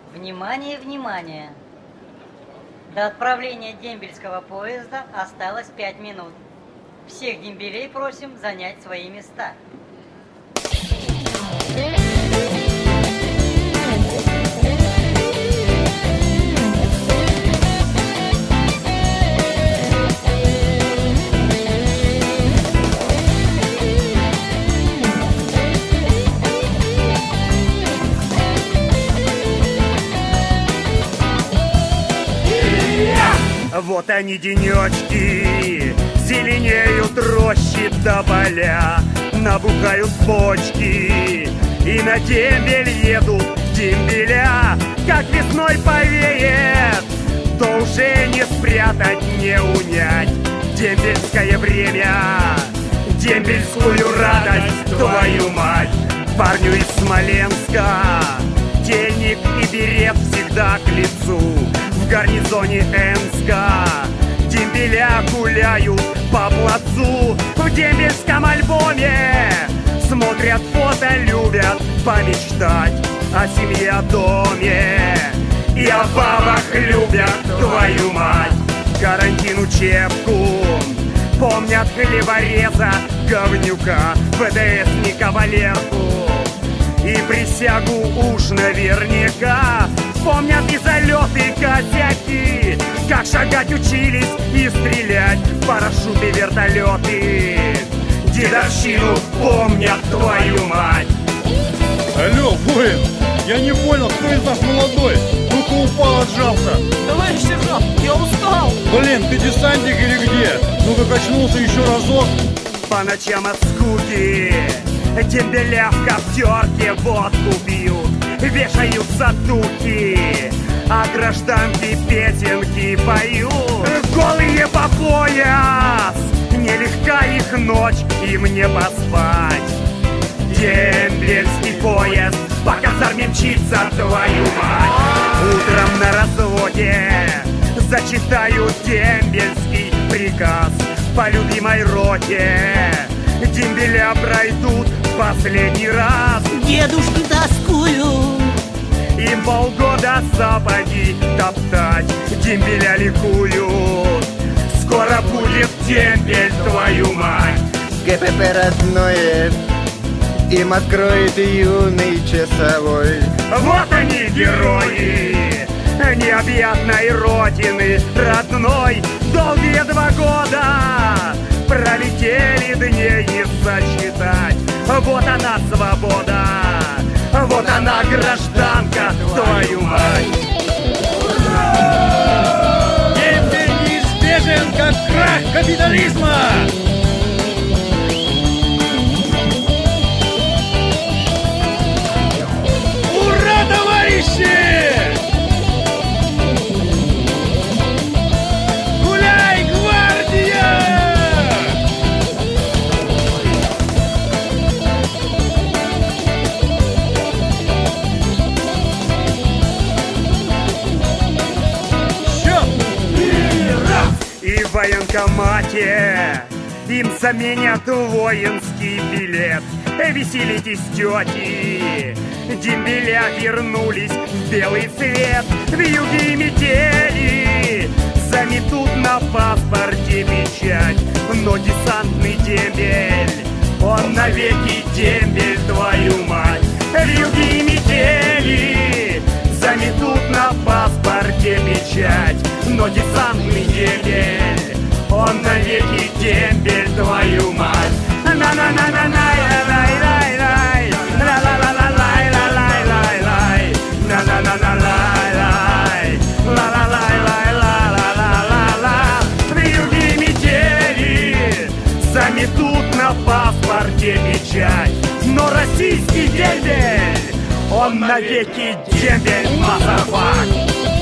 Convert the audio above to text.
Внимание, внимание! До отправления дембельского поезда осталось 5 минут. Всех дембелей просим занять свои места. Вот они денечки, зеленеют рощи до поля, набухают почки, и на дембель едут дембеля. Как весной повеет, то уже не спрятать, не унять дембельское время, дембельскую радость, твою мать. Парню из Смоленска тельник и берет всегда к лицу. В гарнизоне Энска дембеля гуляют по плацу. В дембельском альбоме смотрят фото, любят помечтать о семье, о доме и о бабах любят, твою мать. Карантин, учебку помнят хлебореза, говнюка, ВДСника Валерку. И присягу уж наверняка помнят и залеты, косяки, как шагать учились и стрелять в парашюты, вертолеты. Дедовщину помнят, твою мать. Алло, воин, я не понял, кто из нас молодой? Ну-ка упал, отжался. Товарищ сержант, я устал. Блин, ты десантник или где? Ну-ка качнулся еще разок. По ночам от скуки дембеля в коптерке водку пьют, вешаются духи, а гражданки песенки поют. Голые по пояс, нелегка их ночь, им не поспать. Дембельский поезд по казарме мчится, твою мать. Утром на разводе зачитают дембельский приказ по любимой роте. Дембеля пройдут в последний раз. Дедушки тоскуют, им полгода сапоги топтать. Дембеля ликуют, скоро будет дембель, твою мать. ГПП родное им откроет юный часовой. Вот они, герои необъятной родины родной. Долгие 2 года пролетели, дней не сосчитать. Вот она, свобода, вот она, гражданка, твою мать. Дембель неизбежен, как крах капитализма. Ура, товарищи! Гуляй, гвардия! И в военкомате им заменят воинский билет. Веселитесь, тети, дембеля вернулись в белый цвет. Вьюги и метели заметут на паспорте печать, но десантный дембель, он навеки дембель, твою мать. Вьюги и метели заметут на паспорте печать, но десантный дембель, он навеки дембель, твою мать. На-на-на-на-най-лай-лай-лай, ла-ла-ла-ла-лай-лай-лай-лай, на-на-на-на-лай-лай, ла-ла-лай-лай-ла-ла-ла-ла. Вьюги и метели заметут на паспорте печать, но российский дембель, он навеки дембель, мазафак.